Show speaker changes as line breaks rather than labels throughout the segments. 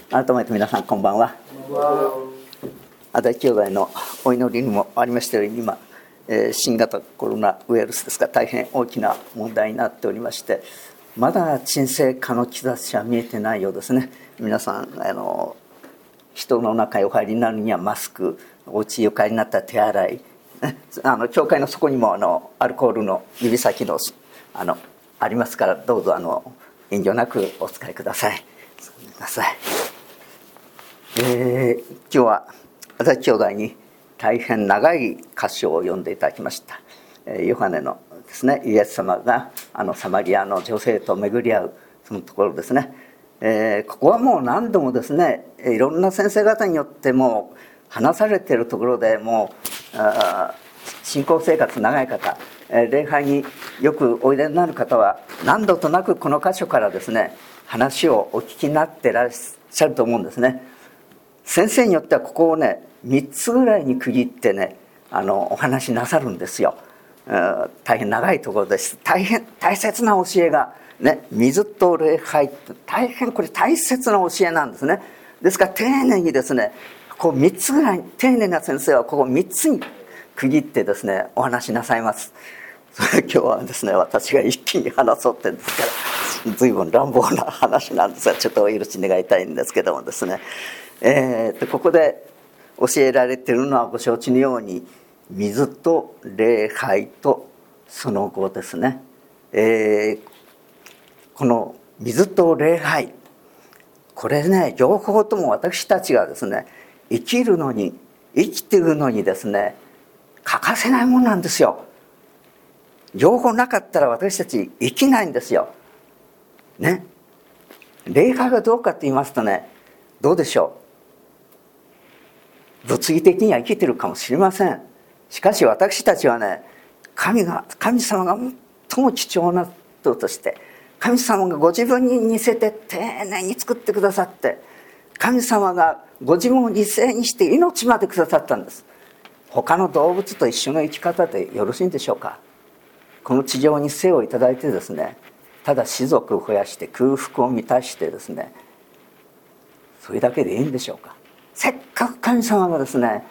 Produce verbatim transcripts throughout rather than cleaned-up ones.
改めて皆さんこんばんは。足立兄弟のお祈りにもありましたように、今、えー、新型コロナウイルスですが大変大きな問題になっておりまして、まだ沈静化の兆しは見えてないようですね。皆さんあの人の中へお入りになるにはマスク、お家へお帰りになったら手洗い、あの教会の底にもあのアルコールの指先のあのありますから、どうぞあの遠慮なくお使いください。ごめんなさい。えー、今日は足立兄弟に大変長い箇所を読んでいただきました。えー、ヨハネのですね、イエス様があのサマリアの女性と巡り合うそのところですね。えー、ここはもう何度もですね、いろんな先生方によっても話されているところで、もう信仰生活長い方、えー、礼拝によくおいでになる方は何度となくこの箇所からですね話をお聞きになっていらっしゃると思うんですね。先生によってはここをねみっつぐらいに区切ってねあのお話しなさるんですよ。大変長いところです。大変大切な教えがね、水と礼拝って大変これ大切な教えなんですね。ですから丁寧にですねこうみっつぐらい、丁寧な先生はここみっつに区切ってですねお話しなさいます。それ今日はですね私が一気に話そうってんですから随分乱暴な話なんですが、ちょっとお許し願いたいんですけどもですね、えー、とここで教えられているのはご承知のように水と礼拝とその後ですね、えー、この水と礼拝、これね両方とも私たちがですね生きるのに生きているのにですね欠かせないものなんですよ。両方なかったら私たち生きないんですよね。礼拝がどうかって言いますとね、どうでしょう、物理的には生きているかもしれません。しかし私たちはね、神が神様が最も貴重な人として、神様がご自分に似せて丁寧に作ってくださって、神様がご自分を犠牲にして命までくださったんです。他の動物と一緒の生き方でよろしいんでしょうか。この地上に生をいただいてですね、ただ士族を増やして空腹を満たしてですね、それだけでいいんでしょうか。せっかく神様がですね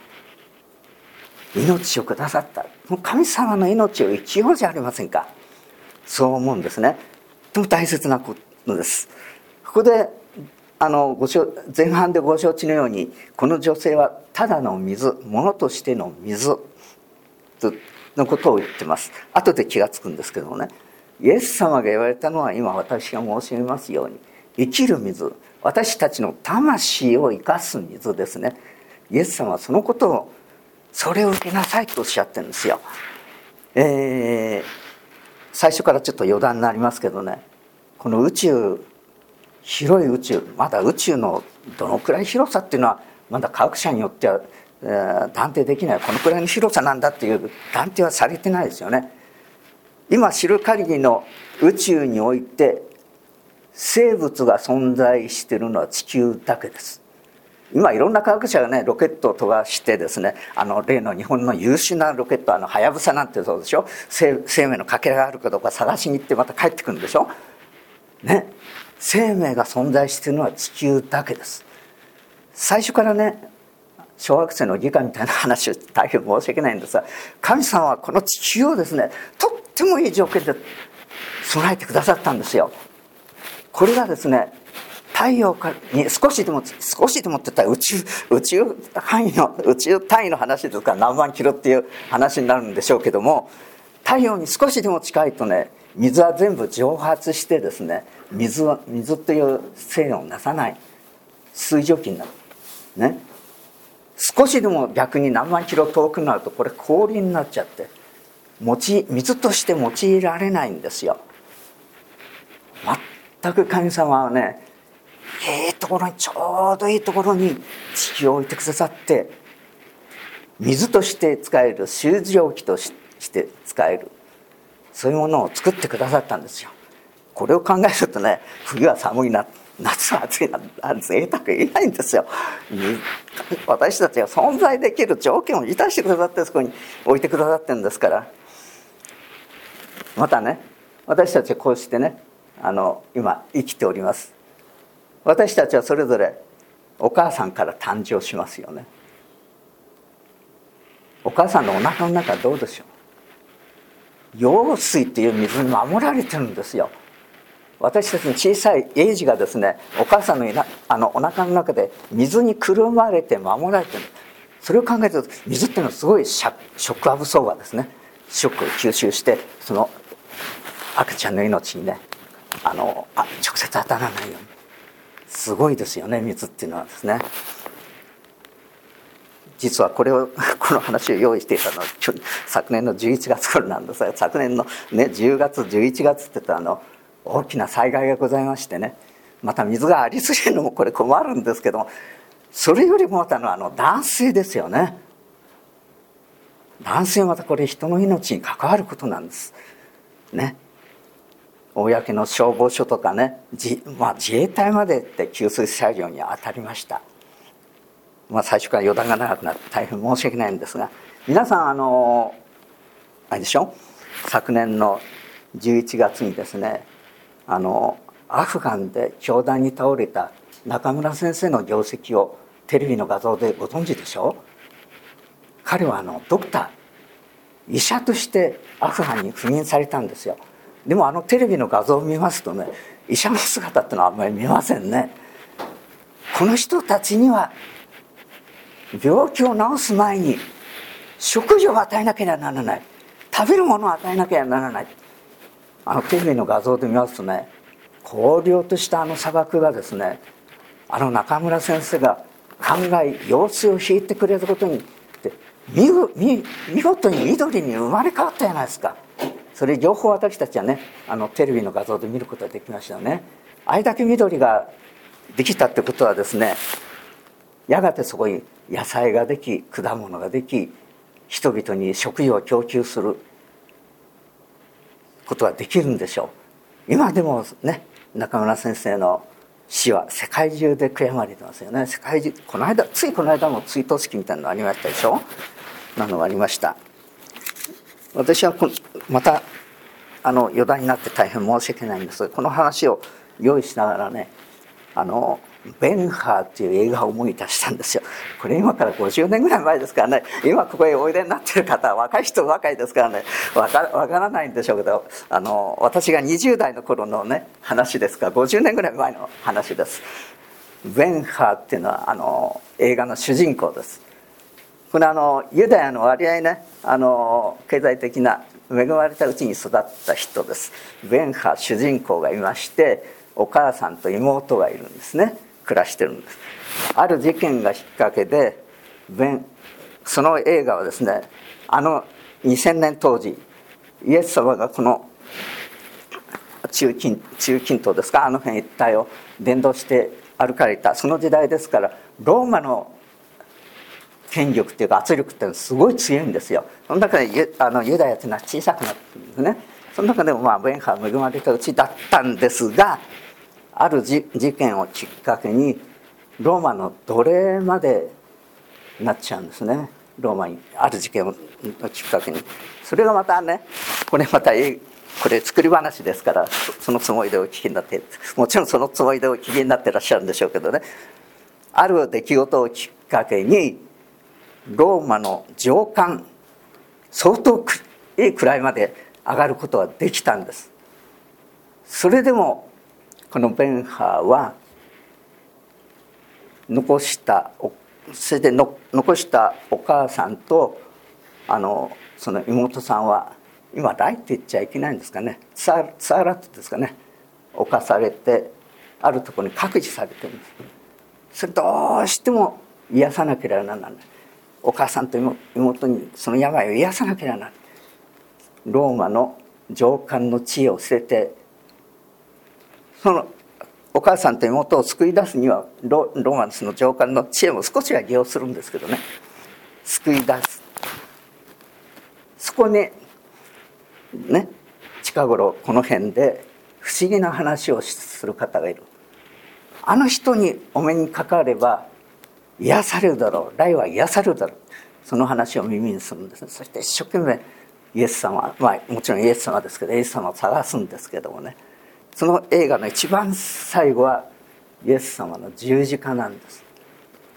命をくださった、神様の命を生きようじゃありませんか。そう思うんですね。とても大切なことです。ここであのご前半でご承知のように、この女性はただの水、物としての水のことを言ってます。後で気がつくんですけどもね、イエス様が言われたのは今私が申し上げますように生きる水、私たちの魂を生かす水ですね。イエス様はそのことを、それを受けなさいとおっしゃってるんですよ。えー、最初からちょっと余談になりますけどね、この宇宙、広い宇宙、まだ宇宙のどのくらい広さっていうのはまだ科学者によっては、えー、断定できない。このくらいの広さなんだっていう断定はされてないですよね。今知る限りの宇宙において生物が存在しているのは地球だけです。今いろんな科学者がねロケットを飛ばしてですね、あの例の日本の優秀なロケット、あのはやぶさなんてそうでしょ、生, 生命のかけらがあるかどうか探しに行ってまた帰ってくるんでしょね。生命が存在しているのは地球だけです。最初からね小学生の理科みたいな話を大変申し訳ないんですが、神様はこの地球をですねとってもいい条件で備えてくださったんですよ。これがですね太陽に少しでも少しでもって言ったら宇宙宇宙範囲の宇宙単位の話ですから何万キロっていう話になるんでしょうけども、太陽に少しでも近いとね水は全部蒸発してですね、水は水という性能をなさない水蒸気になるね。少しでも逆に何万キロ遠くなるとこれ氷になっちゃって用い水として用いられないんですよ。全く神様はねいいところに、ちょうどいいところに地球を置いてくださって、水として使える、水蒸気として使える、そういうものを作ってくださったんですよ。これを考えるとね、冬は寒いな、夏は暑いな、贅沢言えないんですよ。私たちが存在できる条件を満たしてくださってそこに置いてくださってるんですから。またね、私たちはこうしてねあの今生きております。私たちはそれぞれお母さんから誕生しますよね。お母さんのお腹の中はどうでしょう。羊水という水に守られてるんですよ。私たちの小さいエイジがですね、お母さんのいなあのお腹の中で水にくるまれて守られてる。それを考えると、水っていうのはすごいショックアブソーバーですね。ショックを吸収して、その赤ちゃんの命にね、あのあ直接当たらないように。すごいですよね、水っていうのはですね。実はこれをこの話を用意していたのは昨年のじゅういちがつ頃なんですが、昨年の、ね、じゅうがつじゅういちがつって言ったらあの大きな災害がございましてね、また水がありすぎるのもこれ困るんですけども、それよりもまたのあの断水ですよね。断水はまたこれ人の命に関わることなんですね。公の消防署とかね、自, まあ、自衛隊までって給水作業に当たりました。まあ、最初から余談が長くなって大変申し訳ないんですが、皆さんあのあれでしょ、昨年のじゅういちがつにですね、あのアフガンで凶弾に倒れた中村先生の業績をテレビの画像でご存知でしょう。彼はあのドクター、医者としてアフガンに赴任されたんですよ。でもあのテレビの画像を見ますとね、医者の姿ってのはあんまり見ませんね。この人たちには病気を治す前に食事を与えなければならない、食べるものを与えなければならない。あのテレビの画像で見ますとね、荒涼としたあの砂漠がですね、あの中村先生が考え用水を引いてくれることによって見, 見, 見事に緑に生まれ変わったじゃないですか。それ両方私たちはね、あのテレビの画像で見ることができましたよね。あれだけ緑ができたってことはですね、やがてそこに野菜ができ、果物ができ、人々に食料を供給することができるんでしょう。今でもね、中村先生の死は世界中で悔やまれてますよね。世界中、この間ついこの間も追悼式みたいなのありましたでしょ。なのがありました。私はこまたあの余談になって大変申し訳ないんですが、この話を用意しながらね、あのベンハーっていう映画を思い出したんですよ。これ今からごじゅうねんぐらい前ですからね、今ここへおいでになっている方は若い人若いですからね、わか、わからないんでしょうけど、あの私がにじゅう代の頃のね話ですから、ごじゅうねんぐらい前の話です。ベンハーっていうのはあの映画の主人公です。これあのユダヤの割合ね、あの経済的な恵まれたうちに育った人です。ベンハー主人公がいまして、お母さんと妹がいるんですね。暮らしてるんです。ある事件がきっかけでベンその映画はですね、あのにせんねん当時イエス様がこの中近中近東ですか、あの辺一帯を伝道して歩かれたその時代ですから、ローマの権力っていうか圧力っていうのはすごい強いんですよ。その中でユあのユダヤというのは小さくなってるんですね。その中でもまあベンハーは恵まれたうちだったんですが、ある事件をきっかけにローマの奴隷までなっちゃうんですね。ローマにある事件をきっかけに、それがまたね、これまたこれ作り話ですから、そのつもりでお聞きになって、もちろんそのつもりでお聞きになってらっしゃるんでしょうけどね、ある出来事をきっかけにローマの上官相当いい位まで上がることができたんです。それでもこのベンハーは残したそれでの残したお母さんとあのその妹さんは、今ライって言っちゃいけないんですかね、ツアツアラットですかね、侵されてあるところに隔離されてるんです。それどうしても癒さなければならない。お母さんと妹にその病を癒さなければならない。ローマの上官の地位を捨てて、そのお母さんと妹を救い出すには ロ, ローマのその上官の知恵も少しは利用するんですけどね、救い出す。そこにね、近頃この辺で不思議な話をする方がいる。あの人にお目にかかれば癒されるだろう、霊は癒されるだろう、その話を耳にするんですね。そして一生懸命イエス様、まあもちろんイエス様ですけど、イエス様を探すんですけどもね、その映画の一番最後はイエス様の十字架なんです。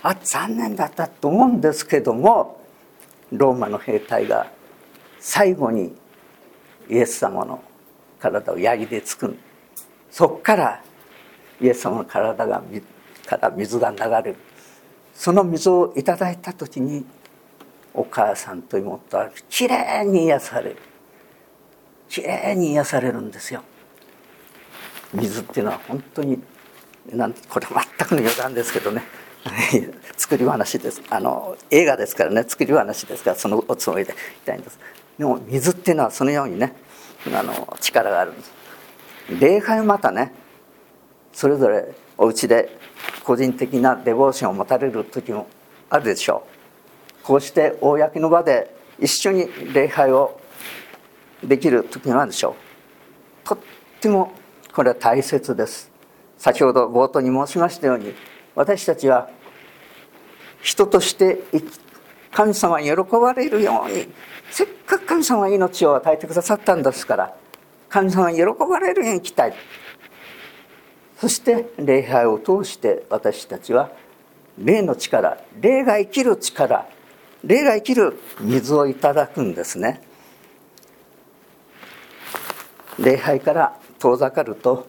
あ残念だったと思うんですけども、ローマの兵隊が最後にイエス様の体を槍で突く。そこからイエス様の体がから水が流れる。その水をいただいた時にお母さんと妹はきれいに癒される。きれいに癒されるんですよ。水っていうのは本当になんこれ全くの余談ですけどね作り話です。あの映画ですからね、作り話ですからそのおつもりでいたいんです。でも水っていうのはそのようにねあの力があるんです。礼拝はまたね、それぞれお家で個人的なデボーションを持たれる時もあるでしょう。こうして公の場で一緒に礼拝をできる時もあるでしょう。とってもこれは大切です。先ほど冒頭に申しましたように、私たちは人として神様に喜ばれるように、せっかく神様が命を与えてくださったんですから、神様に喜ばれるように生きたい。そして礼拝を通して私たちは霊の力、霊が生きる力、霊が生きる水をいただくんですね。礼拝から遠ざかると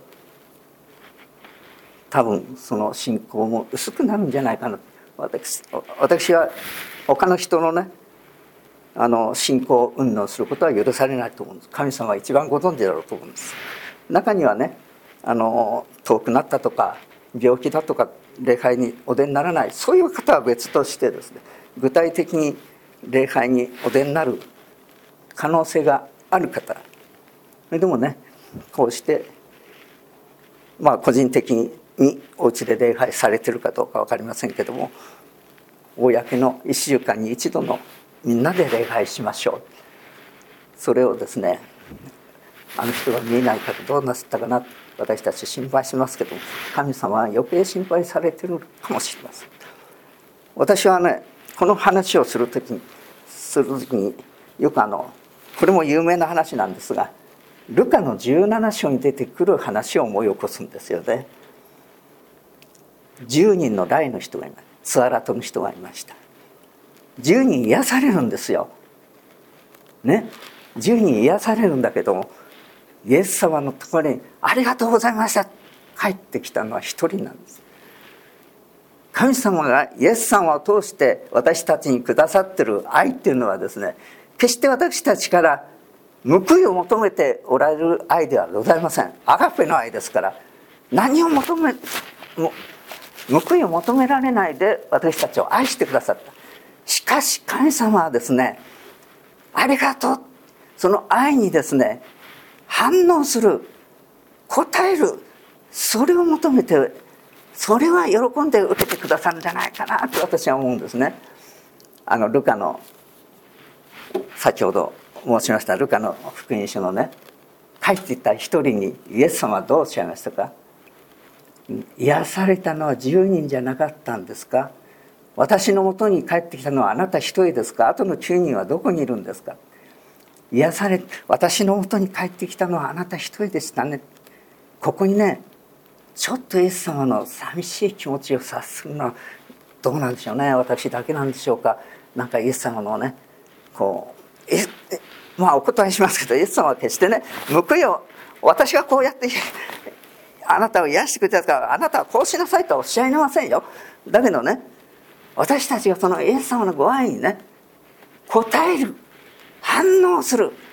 多分その信仰も薄くなるんじゃないかな。私、私は他の人のねあの信仰云々することは許されないと思うんです。神様は一番ご存知だろうと思うんです。中にはねあの遠くなったとか病気だとか礼拝にお出にならない、そういう方は別としてですね、具体的に礼拝にお出になる可能性がある方、それでもねこうしてまあ個人的にお家で礼拝されているかどうか分かりませんけども、公のいっしゅうかんに一度のみんなで礼拝しましょう。それをですね、あの人が見えないからどうなすったかな、私たち心配しますけども、神様は余計心配されているかもしれません。私はねこの話をするときにする時によくあのこれも有名な話なんですが、ルカのじゅうなな章に出てくる話を思い起こすんですよね。じゅうにんの雷の人がいました。ツアラトの人がいました。じゅうにん癒されるんですよね。じゅうにん癒されるんだけども、イエス様のところにありがとうございました帰ってきたのは一人なんです。神様がイエス様を通して私たちにくださっている愛っていうのはですね、決して私たちから報いを求めておられる愛ではございません。アガペの愛ですから、何を求め報いを求められないで私たちを愛してくださった。しかし神様はですね、ありがとう、その愛にですね反応する、応える、それを求めて、それは喜んで受けてくださるんじゃないかなと私は思うんですね。あのルカの先ほど申しましたルカの福音書のね、帰っていった一人にイエス様はどうおっしゃいましたか。癒されたのはじゅうにんじゃなかったんですか。私のもとに帰ってきたのはあなた一人ですか。あとのきゅうにんはどこにいるんですか。癒され私のもとに帰ってきたのはあなた一人でしたね。ここにねちょっとイエス様の寂しい気持ちを察するのはどうなんでしょうね。私だけなんでしょうか。なんかイエス様のねこうえまあお答えしますけど、イエス様は決してね報いを私がこうやってあなたを癒してくれたからあなたはこうしなさいとはおっしゃいませんよ。だけどね、私たちがそのイエス様のご愛にね応える、反応する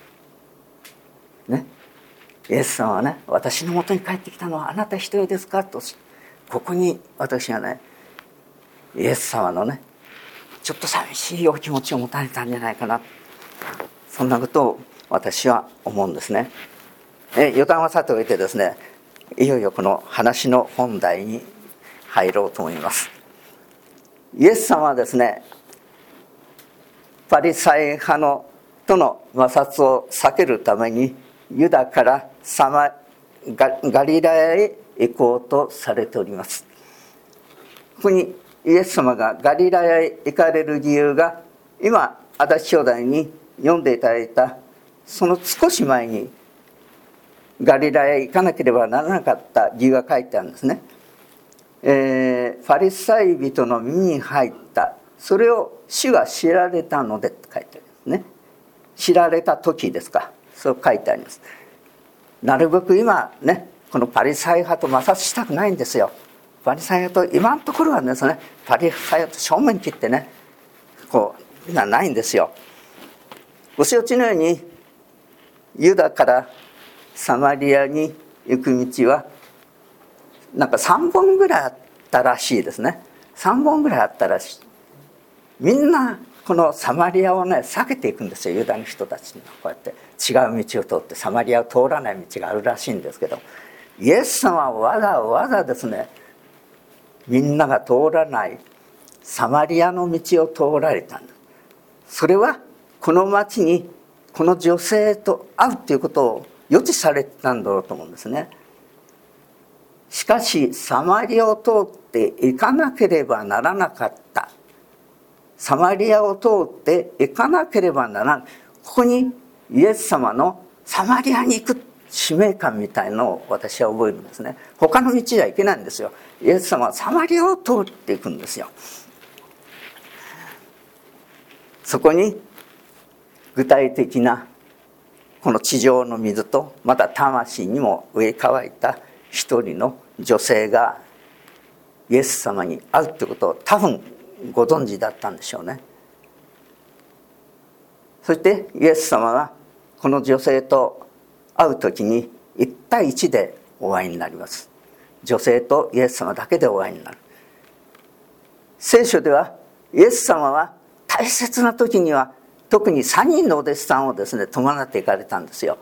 ね。イエス様はね、私のもとに帰ってきたのはあなた一人ですかと、ここに私はねイエス様のねちょっと寂しいお気持ちを持たれたんじゃないかな、そんなことを私は思うんですね。え余談はさておいてですね、いよいよこの話の本題に入ろうと思います。イエス様はですね、パリサイ派のとの摩擦を避けるためにユダからサマガガリラヤへ行こうとされております。ここにイエス様がガリラヤへ行かれる理由が、今足立兄弟に読んでいただいたその少し前にガリラヤへ行かなければならなかった理由が書いてあるんですね。えパリサイ人の耳に入った。それを主が知られたのでって書いてありますね。知られた時ですか。そう書いてあります。なるべく今ね、このパリサイ派と摩擦したくないんですよ。パリサイ派と今のところはですね、パリサイ派と正面切ってね、こう今ないんですよ。ご承知のようにユダからサマリアに行く道はなんかさんぼんぐらいあったらしいですね。さんぼんぐらいあったらしい。みんなこのサマリアをね避けていくんですよ。ユダの人たちにこうやって違う道を通ってサマリアを通らない道があるらしいんですけど、イエス様はわざわざですね、みんなが通らないサマリアの道を通られたんです。それはこの町にこの女性と会うということを予知されてたんだろうと思うんですね。しかしサマリアを通って行かなければならなかった。サマリアを通って行かなければならない。ここにイエス様のサマリアに行く使命感みたいのを私は覚えるんですね。他の道じゃいけないんですよ。イエス様はサマリアを通っていくんですよ。そこに具体的なこの地上の水とまた魂にも植え替えた一人の女性がイエス様に会うということを多分ご存知だったんでしょうね。そしてイエス様はこの女性と会う時に一対一でお会いになります。女性とイエス様だけでお会いになる。聖書ではイエス様は大切な時には特にさんにんのお弟子さんをですね伴っていかれたんですよ。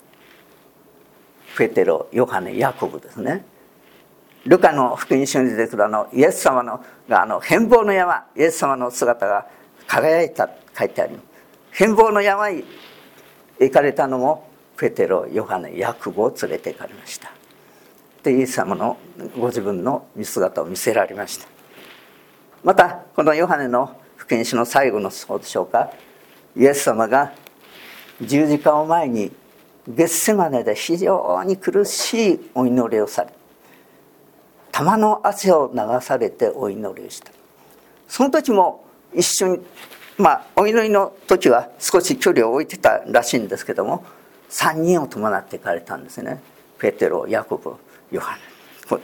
ペテロ、ヨハネ、ヤコブですね。ルカの福音書に出てくるあのイエス様のがあの変貌の山、イエス様の姿が輝いた書いてあります。変貌の山に行かれたのもペテロ、ヨハネ、ヤコブを連れて行かれました。でイエス様のご自分の見姿を見せられました。またこのヨハネの福音書の最後のそうでしょうか、イエス様が十字架を前にゲッセマネで非常に苦しいお祈りをされ、玉の汗を流されてお祈りをした。その時も一緒に、まあお祈りの時は少し距離を置いてたらしいんですけども、さんにんを伴って行かれたんですね。ペテロ、ヤコブ、ヨハネ、こ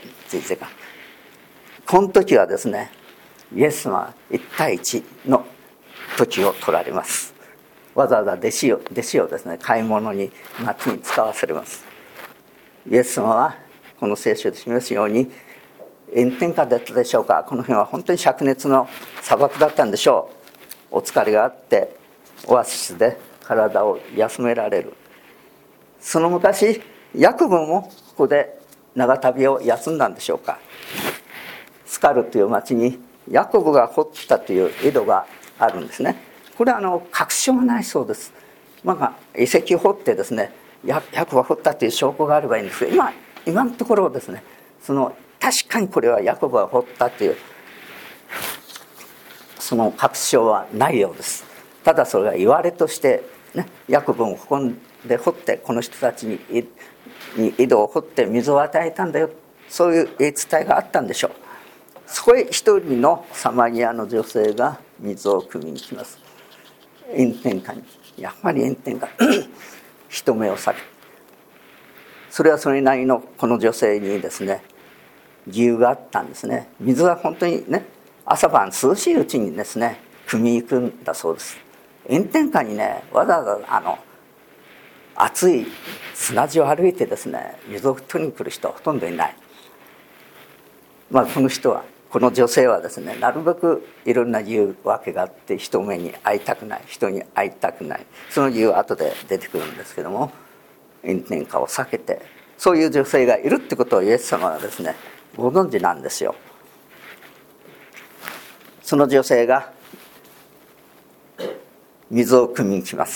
の時はですね、イエス様は一対一の時を取られます。わざわざ弟子を弟子をですね買い物に町に使わされます。イエス様はこの聖書で示すように炎天下だったでしょうか。この辺は本当に灼熱の砂漠だったんでしょう。お疲れがあってオアシスで体を休められる。その昔ヤコブもここで長旅を休んだんでしょうか。スカルという町にヤコブが掘ったという井戸があるんですね。これはあの確証がないそうです。まあ遺跡を掘ってですね、ヤコブが掘ったという証拠があればいいんですけど、今今のところですね、その確かにこれはヤコブが掘ったというその確証はないようです。ただそれが言われとしてね、ヤコブもここで掘ってこの人たちに井戸を掘って水を与えたんだよ、そういう言い伝えがあったんでしょう。そこへ一人のサマリアの女性が水を汲みに来ます。炎天下に、やはり炎天下人目を避け、それはそれなりのこの女性にですね理由があったんですね。水は本当にね、朝晩涼しいうちにですね汲みに行くんだそうです。炎天下にね、わざわざあの暑い砂地を歩いてですね水を取りに来る人はほとんどいない。まあこの人はこの女性はですね、なるべくいろんな理由わけがあって人目に会いたくない、人に会いたくない、その理由は後で出てくるんですけども、炎天下を避けて、そういう女性がいるってことをイエス様はですねご存知なんですよ。その女性が水を汲みに来ます。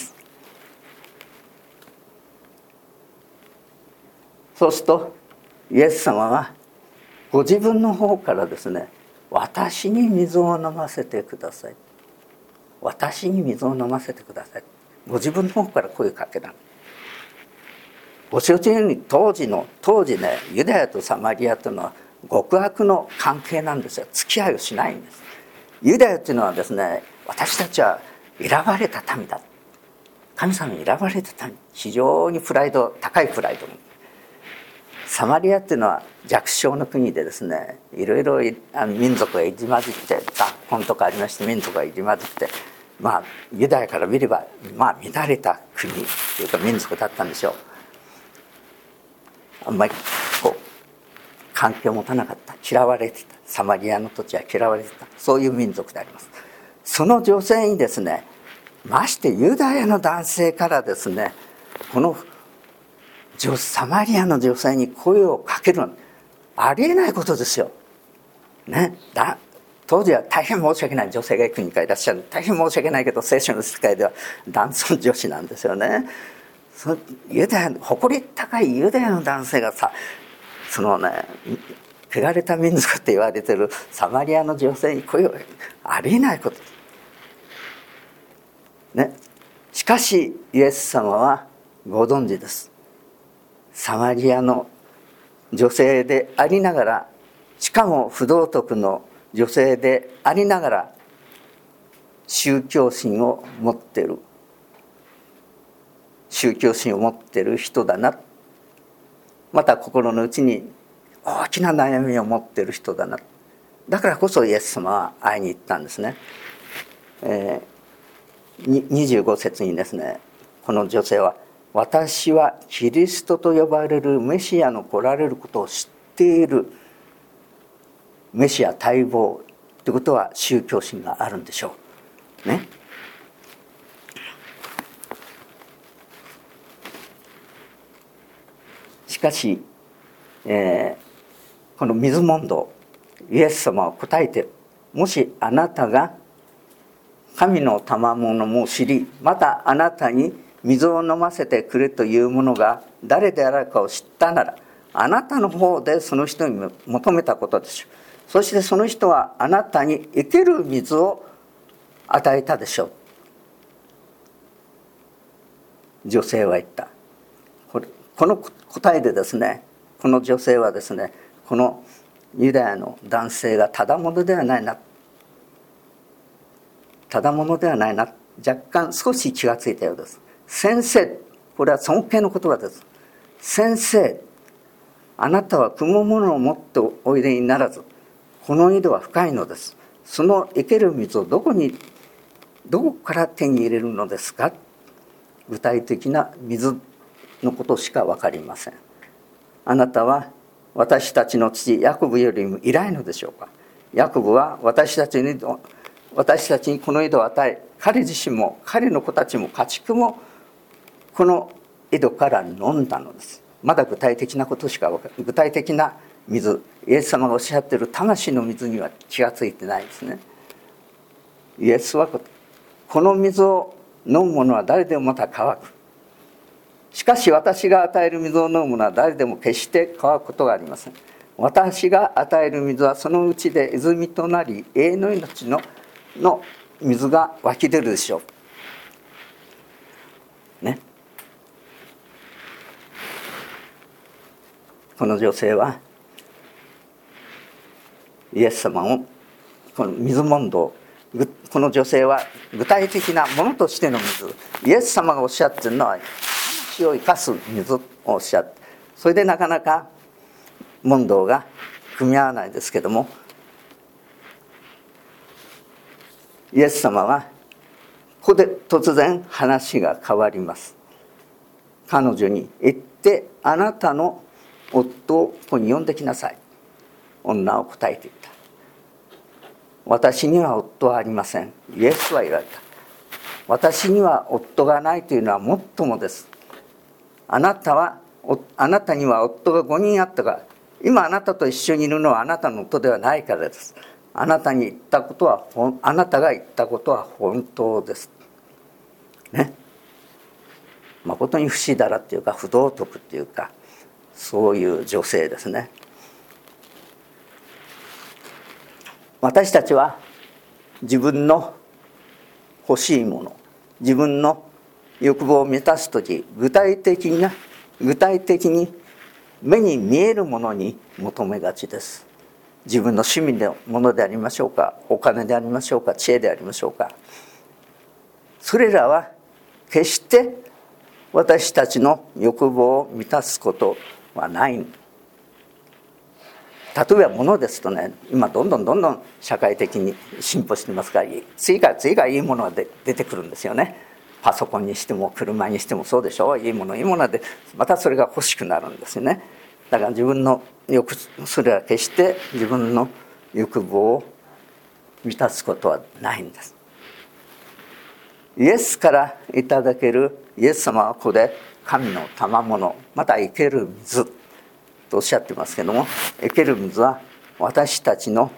そうするとイエス様はご自分の方からですね、私に水を飲ませてください、私に水を飲ませてください、ご自分の方から声かけた。ご承知のように当時の当時ね、ユダヤとサマリアというのは極悪の関係なんですよ。付き合いをしないんです。ユダヤというのはですね、私たちは選ばれた民だ、神様に選ばれた民、非常にプライド、高いプライド。サマリアっていうのは弱小の国でですね、いろいろ民族が入り混じって、雑婚とかありまして民族が入り混じって、まあユダヤから見ればまあ乱れた国というか民族だったんでしょう。あんまりこう関係を持たなかった、嫌われてた、サマリアの土地は嫌われてた、そういう民族であります。その女性にですね、ましてユダヤの男性からですね、このサマリアの女性に声をかけるのありえないことですよ、ね、だ当時は大変申し訳ない女性が幾人かいらっしゃる。大変申し訳ないけど聖書の世界では男尊女卑なんですよね。そユダヤ誇り高いユダヤの男性がさ、そのね汚れた民族って言われてるサマリアの女性に声をありえないことね。しかしイエス様はご存知です。サマリアの女性でありながら、しかも不道徳の女性でありながら宗教心を持っている宗教心を持っている人だな、また心の内に大きな悩みを持っている人だな、だからこそイエス様は会いに行ったんですね。えー、にじゅうご節にですね、この女性は私はキリストと呼ばれるメシアの来られることを知っている。メシア待望ということは宗教心があるんでしょうね。しかし、えー、この水問答、イエス様は答えて、もしあなたが神の賜物を知り、またあなたに水を飲ませてくれというものが誰であるかを知ったなら、あなたの方でその人に求めたことでしょう。そしてその人はあなたに生ける水を与えたでしょう。女性は言った。これこの答えでですね、この女性はですね、このユダヤの男性がただものではないな、ただものではないな、若干少し気がついたようです。先生、これは尊敬の言葉です。先生、あなたは汲むものを持っておいでにならず、この井戸は深いのです。その生ける水をどこにどこから手に入れるのですか。具体的な水のことしか分かりません。あなたは私たちの父ヤコブよりも偉いのでしょうか。ヤコブは私たちに私たちにこの井戸を与え、彼自身も彼の子たちも家畜もこの井戸から飲んだのです。まだ具体的なことしか分かる。具体的な水、イエス様がおっしゃっている魂の水には気がついてないですね。イエスはこの水を飲む者は誰でもまた乾く。しかし私が与える水を飲む者は誰でも決して乾くことがありません。私が与える水はそのうちで泉となり、永遠の命のの水が湧き出るでしょうね。この女性はイエス様をこの水問答、この女性は具体的なものとしての水、イエス様がおっしゃっているのは魂を生かす水をおっしゃって、それでなかなか問答が組み合わないですけども、イエス様はここで突然話が変わります。彼女に言って、あなたの夫をここに呼んできなさい。女は答えていた。私には夫はありません。イエスは言われた。私には夫がないというのはもっともです。あなたはあなたには夫がごにんあったが、今あなたと一緒にいるのはあなたの夫ではないからです。あなたに言ったことはあなたが言ったことは本当ですね。誠に不死だらっていうか不道徳っていうか、そういう女性ですね。私たちは自分の欲しいもの、自分の欲望を満たすとき、具体的な具体的に目に見えるものに求めがちです。 自分の趣味のものでありましょうか、お金でありましょうか、知恵でありましょうか、それらは決して私たちの欲望を満たすことはない。例えば物ですとね、今どんどんどんどん社会的に進歩してますから、次から次からいいものが出てくるんですよね。パソコンにしても車にしてもそうでしょう。いいものいいものでまたそれが欲しくなるんですよね。だから自分の欲、それは決して自分の欲望を満たすことはないんです。イエスからいただける、イエス様はここで神の賜物、また生ける水とおっしゃってますけども、生ける水は私たちの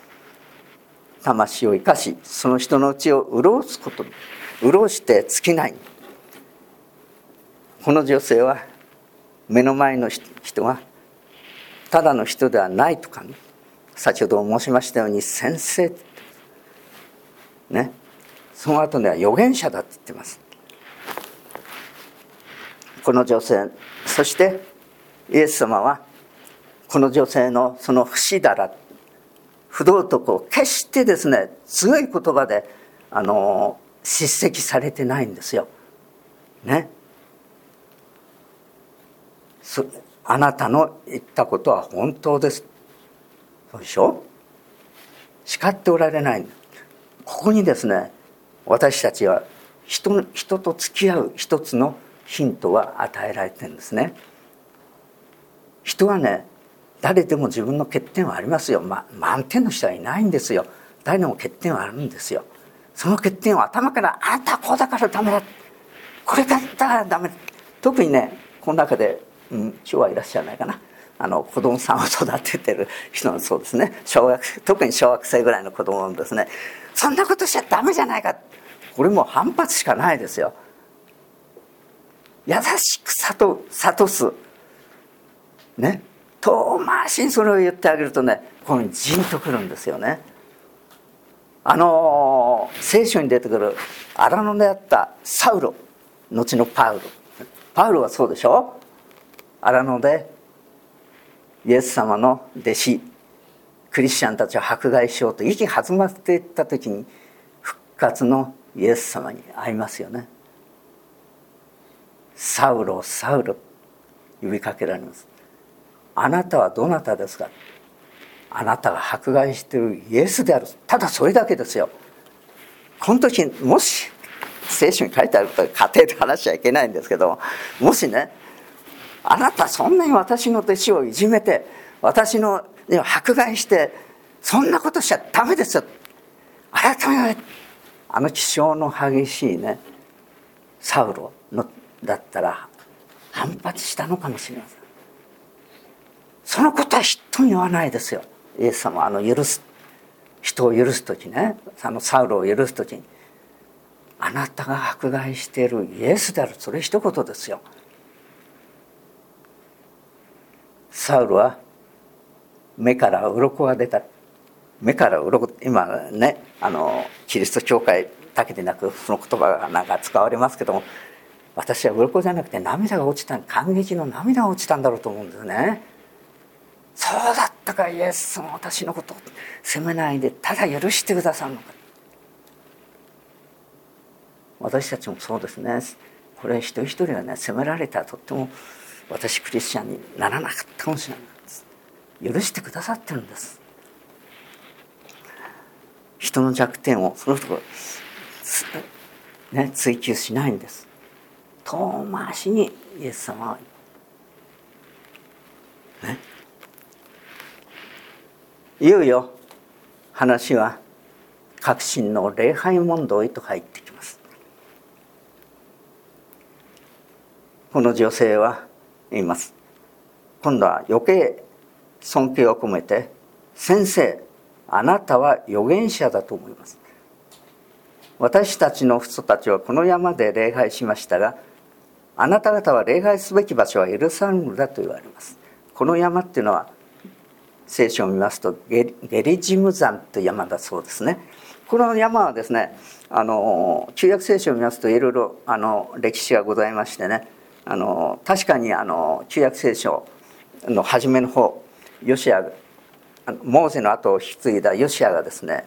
魂を生かし、その人のうちを潤すこと、潤して尽きない。この女性は目の前の人がただの人ではないとかね、先ほど申しましたように先生ね、その後では預言者だって言ってます。この女性、そしてイエス様はこの女性のその不死だら不道徳を決してですね、強い言葉であの叱責されてないんですよね。あなたの言ったことは本当です、そうでしょ。叱っておられない。ここにですね、私たちは 人, 人と付き合う一つのヒントは与えられてるんですね。人はね、誰でも自分の欠点はありますよ、ま、満点の人はいないんですよ。誰でも欠点はあるんですよ。その欠点を頭からあんたはこうだからダメだ、これだったらダメだ。特にね、この中で、うん、今日はいらっしゃらないかな、あの子供さんを育ててる人もそうですね、小学特に小学生ぐらいの子供もですね、そんなことしちゃダメじゃないか、これもう反発しかないですよ。優しく諭すね、遠回しにそれを言ってあげるとね、ここにジンとくるんですよね。あの聖書に出てくる荒野であったサウロ、後のパウロ、パウロはそうでしょ。荒野でイエス様の弟子クリスチャンたちを迫害しようと息弾ませていった時に、復活のイエス様に会いますよね。サウロサウロ呼びかけられます。あなたはどなたですか。あなたが迫害しているイエスである。ただそれだけですよ。この時もし聖書に書いてあること家庭で話しちゃいけないんですけど、もしね、あなたそんなに私の弟子をいじめて私の迫害してそんなことしちゃダメですよ、改めてあの気性の激しいねサウロのだったら反発したのかもしれません。そのことは人に言わないですよ。イエス様はあの許す人を許す時ね、あのサウロを許す時に、あなたが迫害しているイエスである、それ一言ですよ。サウルは目から鱗が出た。目から鱗、今ね、あのキリスト教会だけでなくその言葉がなんか使われますけども、私は鱗じゃなくて涙が落ちた、感激の涙が落ちたんだろうと思うんですね。そうだったか、イエス様私のことを責めないでただ許してくださるのか。私たちもそうですね。これ一人一人がね責められたらとっても私クリスチャンにならなかったかもしれないです。許してくださってるんです。人の弱点をその人が、ね、追求しないんです。遠回しにイエス様はね、いよいよ話は革新の礼拝問答へと入ってきます。この女性は言います。今度は余計尊敬を込めて、先生あなたは預言者だと思います。私たちの人たちはこの山で礼拝しましたが、あなた方は礼拝すべき場所はエルサレムだと言われます。この山っていうのは聖書を見ますとゲリジム山という山だそうですね。この山はですね、あの旧約聖書を見ますといろいろあの歴史がございましてね、あの確かにあの旧約聖書の初めの方、ヨシアモーセの後を引き継いだヨシアがですね、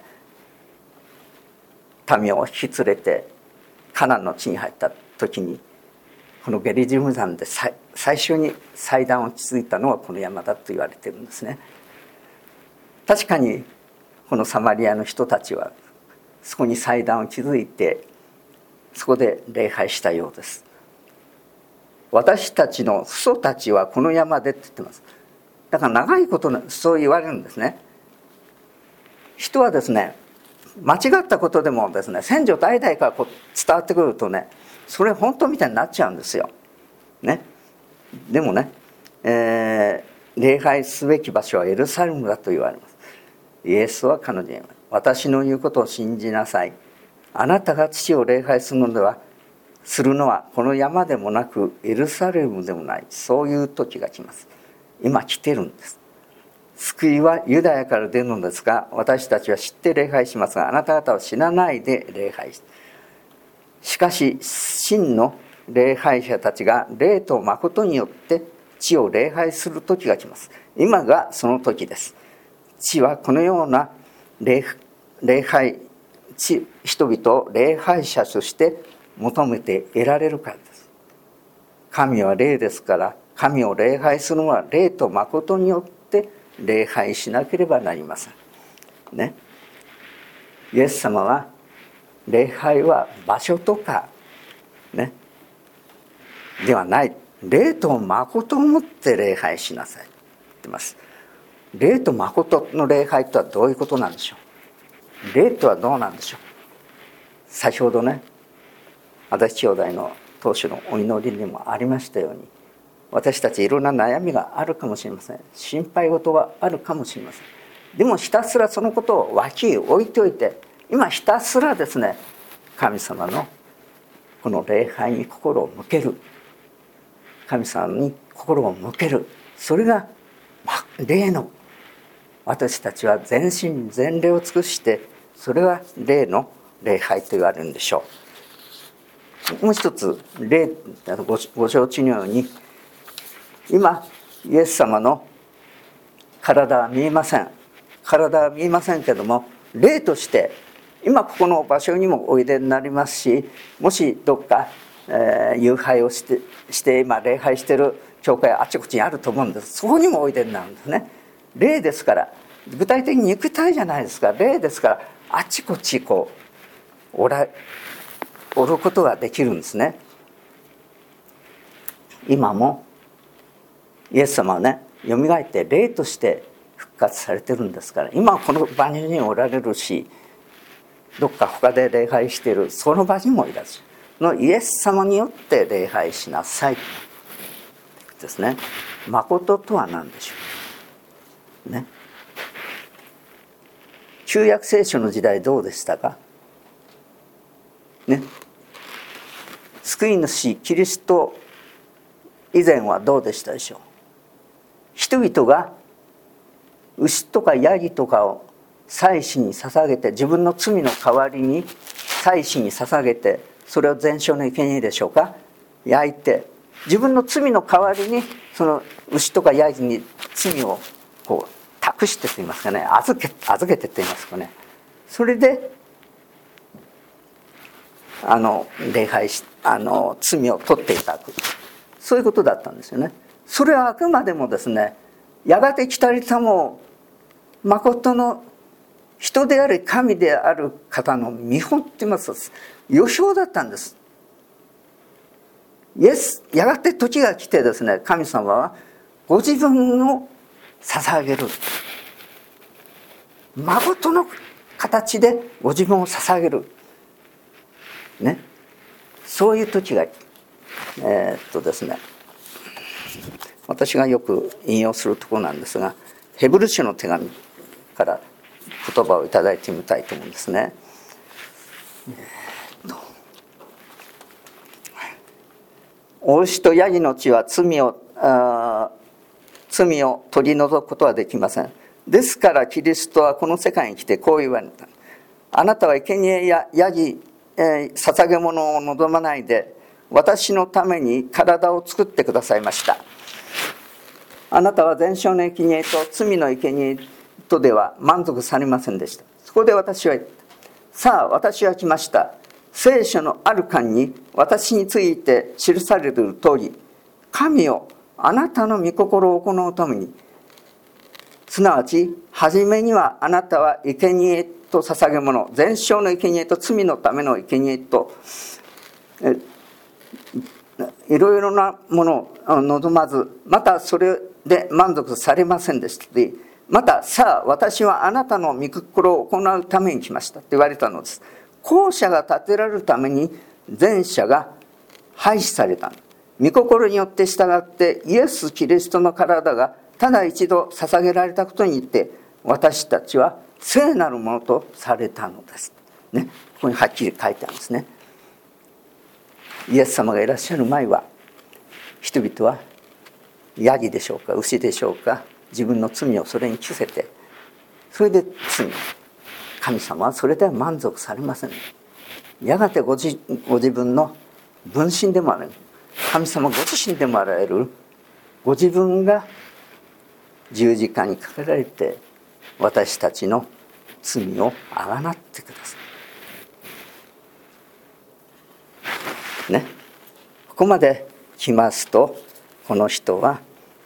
民を引き連れてカナンの地に入った時に、このゲリジム山で最初に祭壇を築いたのはこの山だと言われているんですね。確かにこのサマリアの人たちはそこに祭壇を築いて、そこで礼拝したようです。私たちの父祖たちはこの山でって言ってます。だから長いことそう言われるんですね。人はですね、間違ったことでもですね、先祖代々からこう伝わってくるとね、それ本当みたいになっちゃうんですよ、ね、でもね、えー、礼拝すべき場所はエルサレムだと言われます。イエスは彼女に、私の言うことを信じなさい。あなたが父を礼拝するのではするのはこの山でもなくエルサレムでもない。そういう時が来ます。今来てるんです。救いはユダヤから出るのですが、私たちは知って礼拝しますが、あなた方は知らないで礼拝ししかし真の礼拝者たちが霊と誠によって地を礼拝する時が来ます。今がその時です。地はこのような 礼, 礼拝地人々を礼拝者として求めて得られるからです。神は霊ですから、神を礼拝するのは霊と誠によって礼拝しなければなりませんね。イエス様は礼拝は場所とかねではない、霊と誠をもって礼拝しなさいって言ってます。霊と誠の礼拝とはどういうことなんでしょう。霊とはどうなんでしょう。先ほどね、足立兄弟の当主のお祈りにもありましたように、私たちいろんな悩みがあるかもしれません。心配事があるかもしれません。でもひたすらそのことを脇に置いておいて、今ひたすらですね、神様のこの礼拝に心を向ける、神様に心を向ける、それが霊の、私たちは全身全霊を尽くして、それが霊の礼拝と言われるんでしょう。もう一つ、霊ご, ご承知のように、今イエス様の体は見えません。体は見えませんけども、霊として今ここの場所にもおいでになりますし、もしどっか、えー、礼拝をして、して今礼拝している教会あちこちにあると思うんです。そこにもおいでになるんですね。霊ですから、具体的に肉体じゃないですか。霊ですからあちこちこうおらおることができるんですね。今もイエス様はね、よみがえって霊として復活されてるんですから、今この場におられるし、どっか他で礼拝しているその場にもいらっしゃるのイエス様によって礼拝しなさいですね。誠とは何でしょうね。旧約聖書の時代どうでしたかね。救い主キリスト以前はどうでしたでしょう。人々が牛とかヤギとかを祭司に捧げて、自分の罪の代わりに祭司に捧げて、それを全焼の生贄でしょうか、焼いて、自分の罪の代わりにその牛とかヤギに罪をこう託してと言いますかね、預け預けてと言いますかね、それであの礼拝しあの罪を取っていただく、そういうことだったんですよね。それはあくまでもですね、やがて来たりたも誠の人であり神である方の見本って言います予証だったんです。イエス、やがて時が来てですね、神様はご自分を捧げる、誠の形でご自分を捧げるね、そういう時がえー、っとですね私がよく引用するところなんですが、ヘブル書の手紙から言葉をいただいてみたいと思うんですね。えー、っとお牛とヤギの血は罪をあ罪を取り除くことはできません。ですからキリストはこの世界に来てこう言われた。あなたは生贄やヤギ、えー、捧げ物を望まないで私のために体を作ってくださいました。あなたは全焼の生贄と罪の生贄とでは満足されませんでした。そこで私は言った。さあ私は来ました。聖書のある巻に私について記されている通り、神よあなたの御心を行うために、すなわち初めにはあなたは生贄と捧げ物、全焼の生贄と罪のための生贄といろいろなものを望まず、またそれで満足されませんでした。またさあ私はあなたの御心を行うために来ましたと言われたのです。後者が立てられるために前者が廃止された。御心によって従ってイエス・キリストの体がただ一度捧げられたことによって私たちは聖なるものとされたのです、ね、ここにはっきり書いてあるんですね。イエス様がいらっしゃる前は人々はヤギでしょうか牛でしょうか、自分の罪をそれに着せて、それで罪、神様はそれでは満足されません。やがてご 自, ご自分の分身でもある神様ご自身でもあられるご自分が十字架にかけられて私たちの罪をあがなってくださいね。ここまで来ますと、この人は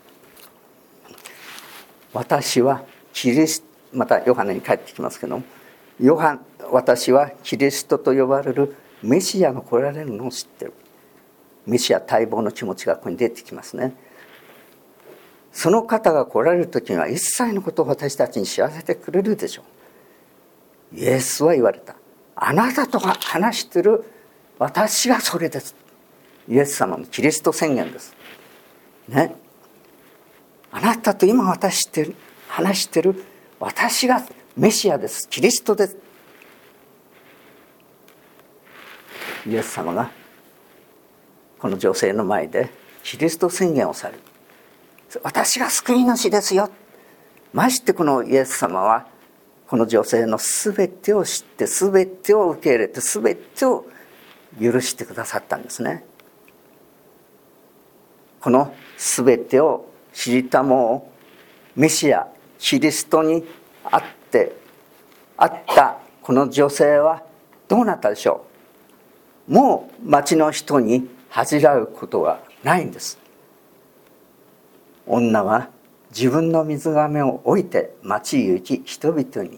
私はキリスト、またヨハネに帰ってきますけども、ヨハ私はキリストと呼ばれるメシアが来られるのを知っている。メシア待望の気持ちがここに出てきますね。その方が来られる時には一切のことを私たちに知らせてくれるでしょう。イエスは言われた。あなたと話している私がそれです。イエス様のキリスト宣言ですね。あなたと今私してる話している私がメシアです。キリストです。イエス様がこの女性の前でキリスト宣言をされる。私が救い主ですよ。ましてこのイエス様はこの女性のすべてを知って、すべてを受け入れて、すべてを許してくださったんですね。このすべてを知りたもうメシアキリストにあってあったこの女性はどうなったでしょう。もう町の人に恥じらうことはないんです。女は自分の水がめを置いて町へ行き、人々に言った。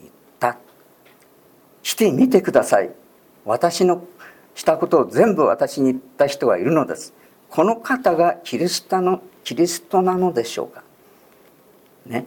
来てみてください。私のしたことを全部私に言った人がいるのです。この方がキリストのキリストなのでしょうかね。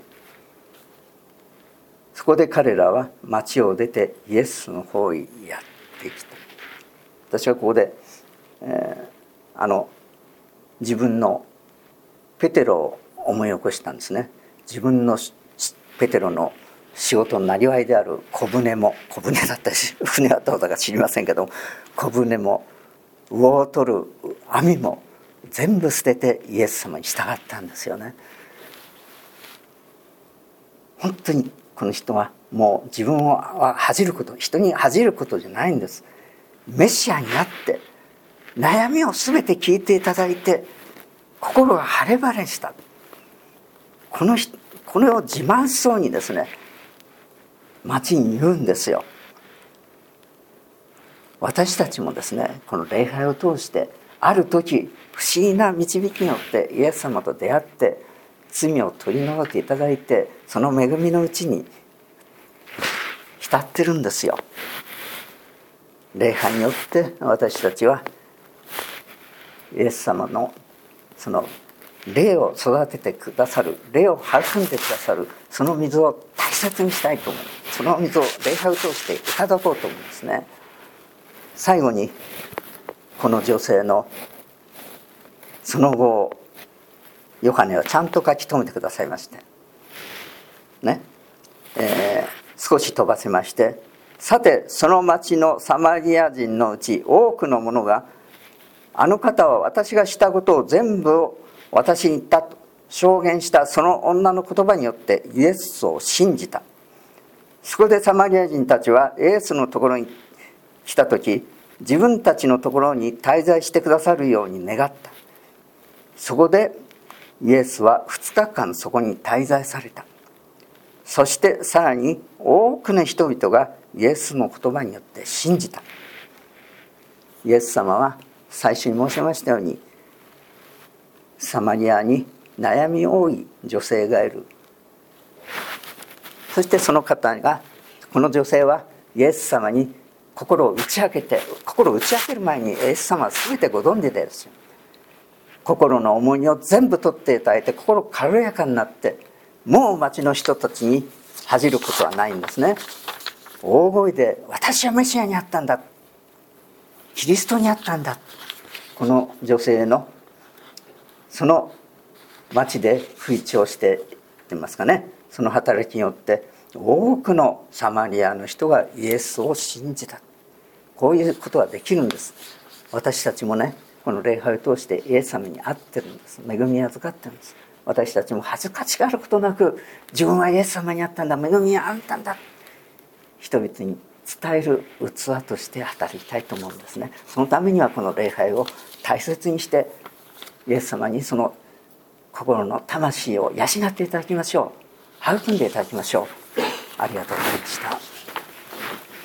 そこで彼らは町を出てイエスの方へやってきた。私はここで、えー、あの自分のペテロを思い起こしたんですね。自分のペテロの仕事のなりわいである小舟も、小舟だったし船はどうだか知りませんけど、小舟も魚を取る網も全部捨ててイエス様に従ったんですよね。本当にこの人はもう自分を恥じること、人に恥じることじゃないんです。メシアになって悩みを全て聞いていただいて心が晴れ晴れした。この人、これを自慢しそうにですね、町に言うんですよ。私たちもですね、この礼拝を通してある時不思議な導きによってイエス様と出会って罪を取り除いていただいて、その恵みのうちに浸ってるんですよ。礼拝によって私たちはイエス様のその霊を育ててくださる、霊を育んでくださるその水を大切にしたいと思う。その水を礼拝を通していただこうと思うんですね。最後にこの女性のその後をヨハネはちゃんと書き留めてくださいましてね、えー、少し飛ばせまして、さてその町のサマリア人のうち多くの者が、あの方は私がしたことを全部を私に言ったと証言したその女の言葉によってイエスを信じた。そこでサマリア人たちはイエスのところに来た時、自分たちのところに滞在してくださるように願った。そこでイエスはふつかかんそこに滞在された。 そしてさらに多くの人々がイエスの言葉によって信じた。イエス様は最初に申しましたように、サマリアに悩み多い女性がいる。そしてその方が、この女性はイエス様に心を打ち明けて、心を打ち明ける前にイエス様は全てご存知ですよ。心の重荷を全部取っていただいて、心軽やかになって、もう町の人たちに恥じることはないんですね。大声で、私はメシアにあったんだ、キリストにあったんだ、この女性のその町で吹聴していますかね、その働きによって多くのサマリアの人がイエスを信じた。こういうことができるんです。私たちもね、この礼拝を通してイエス様に会ってるんです。恵みに預かってるんです。私たちも恥ずかしがることなく、自分はイエス様に会ったんだ、恵みにあったんだ、人々に伝える器として働きたいと思うんですね。そのためにはこの礼拝を大切にして、イエス様にその心の魂を養っていただきましょう。育んでいただきましょう。ありがとうございました。